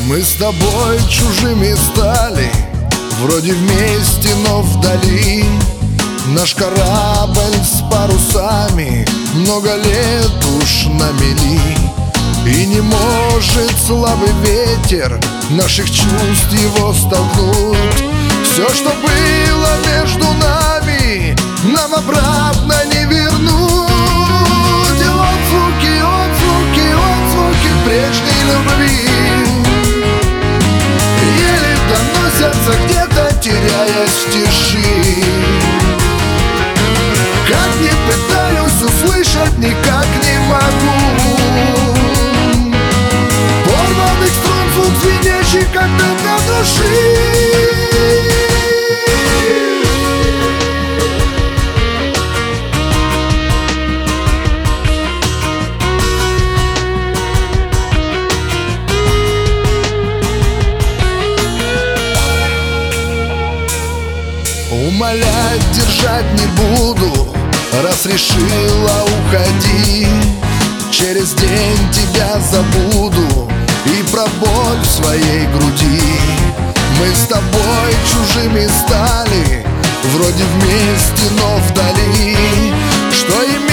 Мы с тобой чужими стали, вроде вместе, но вдали. Наш корабль с парусами много лет уж на мели. И не может слабый ветер наших чувств его столкнуть. Все, что было между нами, нам обратно не вернуть. И отзвуки, отзвуки, отзвуки прежней любви еле доносятся где-то, теряясь в тиши. Как не пытаюсь услышать, никак не могу. Порванных струн звук звенящий, как до души. Умолять держать не буду, раз решила уходи. Через день тебя забуду и про боль в своей груди. Мы с тобой чужими стали, вроде вместе, но вдали. Что им